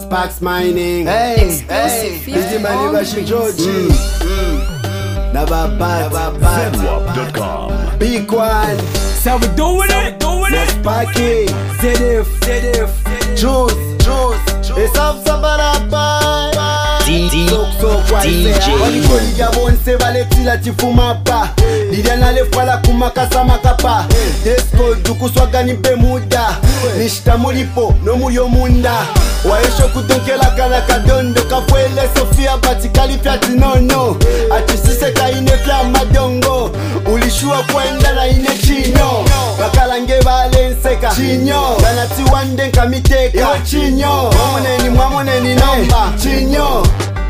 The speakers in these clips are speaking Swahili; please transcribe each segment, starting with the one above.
Sparks Mining. Hey, Busy Money Bashi Georgie. ZWAP.com. Big one. So we doing it, Sparky. ZF. Juice. It's up Sabarapa. DJ. Walikoliga bonse valetila tifumapa Lidiana lefwala kumakasa makapa Desko dukuswaga nipe muda Nishita mulipo no muyo munda Waesho kudonkela kana kadondo Kafwele Sofia batikali fyati nono Atisise kaine fya madongo Ulishua kwenda na ine chinyo Bakalange valenseka chinyo Ganati wande nkamiteka iwe chinyo Mwamoneni nomba chinyo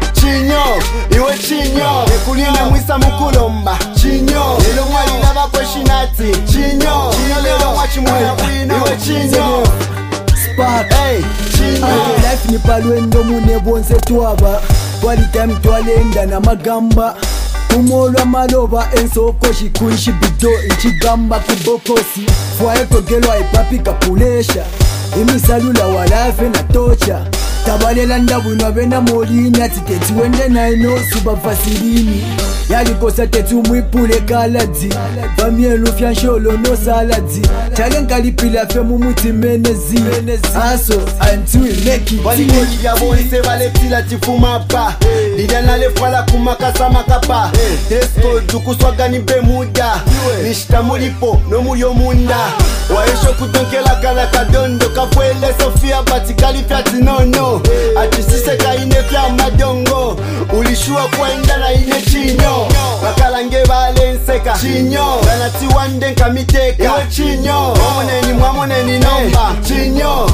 iwe chinyo Ekulina mwisa mukulomba chinyo Lelo mwali lava kweshinati chinyo Lelo mwachi mwana bwino iwe chinyo Spark. Hey, chinyo Life ni palwendo mune bonse twaba Twalita mtwalenda na magamba Kumolwa maloba ensoko shikuishi bido Ichigamba kubokosi Fwae kogelwa ipapi kapulesha Imisalula walafe na tocha Tabalela ndabwino abena molini ati teti wende naino suba fasilini Yalikosa tetu mwipule kaladi Vamielu fyansholo no saladi Chale nkalipila fe mumuti menezi Aso until we make it Walikoliga bonse valetila tifumapa Lidiana lefwala kumakasa makapa Desko dukuswaga nipe muda Nishita mulipo no muyo munda Waesho kudonkela kana kadondo Kafwele Sofia batikali fyati nono Atisise kaine fya madongo Ulishua kwenda na ine chinyo Bakalange valenseka chinyo Ganati wande nkamiteka iwe chinyo Mwamoneni nomba chinyo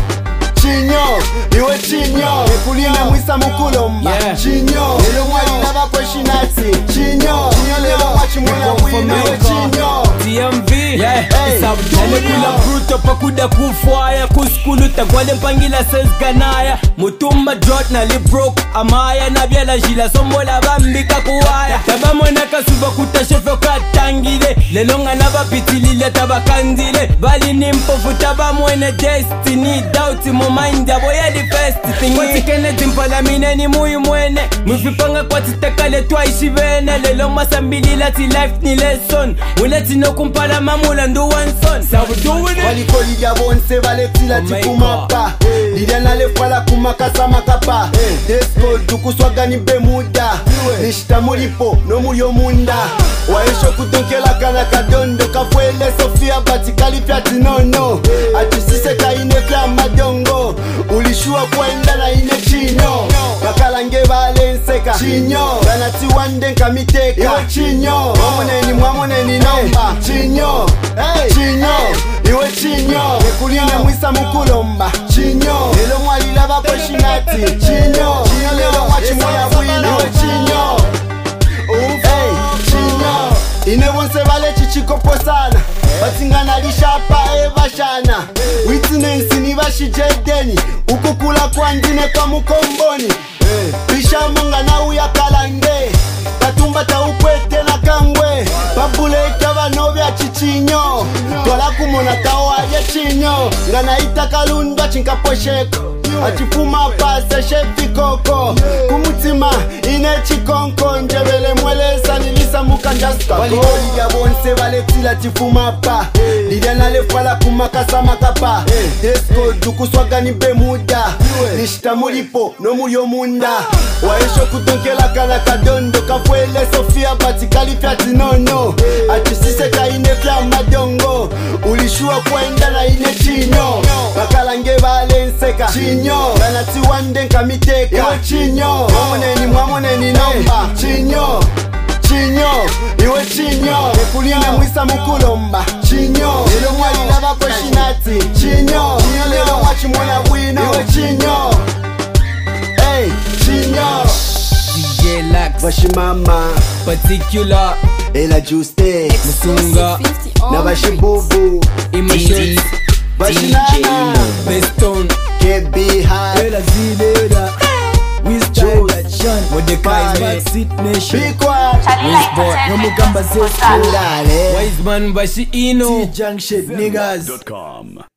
iwe chinyo Ekulina mwisa mukulomba chinyo Lelo mwali lava kweshinati chinyo Lelo mwachi mwana bwino iwe chinyo TMV, nalekula bruto pakuda kufwaya Kuskulu tagwale mpangila sense ganaya Mutumba drought na li broke amaya Nabyala jila sombola bambika kuwaya Taba mwena kasuba kutashefe katangile Lelonga naba pitilile taba kandile Bali nimpofu taba mwene destiny Doubt mu mind yabo ya di best thing Kwati kene timpala mine ni muyu mwene Mwifipanga kwa titekale twaishi vene Lelo masambili lati life ni lesson Uleti no kumpala mamula ndo one son So we doing it Walikoliga bonse valetila tifumapa Lidiana lefwala kumakasa makapa Desko dukuswaga nipe muda Nishita mulipo no muyo munda Waesho kudonkela kana kadondo Kafwele Sofia batikali fyati nono Atisise kaine fya madongo Ulishua kwenda na ine chinyo Bakalange valenseka chinyo Ganati wande nkamiteka iwe chinyo Mwamoneni nomba chinyo iwe chinyo Ekulina mwisa mukulomba chinyo Lelo mwali lava kweshinati chinyo Lelo mwachi mwana bwino iwe chinyo chinyo Ine wonse vale chichikopo sana Batingana lishapa evashana Witness ni vashijedeni Ukukula kwa ndine kwa mukomboni Bishamunga na uya kalange Katumba ta ukwete na kangwe Babule itava novya chichinyo Tola kumona tawa ya chinyo Ngana ita kalunda chinkaposheko Achifuma pase shefi koko Kumutima ine chikonko Njevele mwelesa nilisa mukanjaska Walikoliga bonse valetila tifumapa Lidiana lefwala kumakasa makapa Desko dukuswaga nipe muda Nishita mulipo no muyo munda Waesho kudonkela kana kadondo Kafwele Sofia batikali fyati nono Atisise kaine fya madongo Ulishua kwenda na ine chinyo Bakalange valenseka chinyo Ganati wande nkamiteka iwe chinyo Mwamoneni nomba chinyo iwe chinyo Ekulina mwisa mukulomba chinyo Lelo mwali lava kweshinati chinyo Lelo mwachi mwana bwino iwe chinyo chinyo DJ Lax Bashimama Particular Ela Juste Musunga Na Bashibubu Emotions Bashinana Beston KB High Ela Zilera Wisdom John Mordecai Maxit Nation Big one Wisbot Nomugamba Zesco Dale Wiseman Bashi Ino T-Junction Niggas ZWAP.com.